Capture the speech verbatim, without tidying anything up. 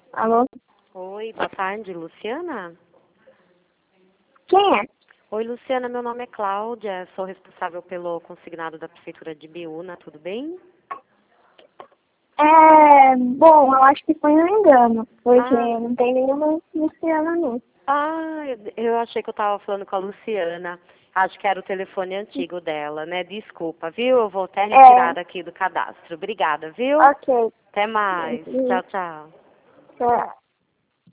Alô? Oi, boa tarde, Luciana? Quem é? Oi, Luciana, meu nome é Cláudia, sou responsável pelo consignado da Prefeitura de Biúna, tudo bem? É, bom, eu acho que foi um engano, porque Ah, não tem nenhuma Luciana nisso. ah, eu eu achei que eu estava falando com a Luciana. Acho que era o telefone antigo dela, né? Desculpa, viu? Eu vou até retirar É, daqui do cadastro. Obrigada, viu? ok. Até mais. Tchau, tchau. Tchau.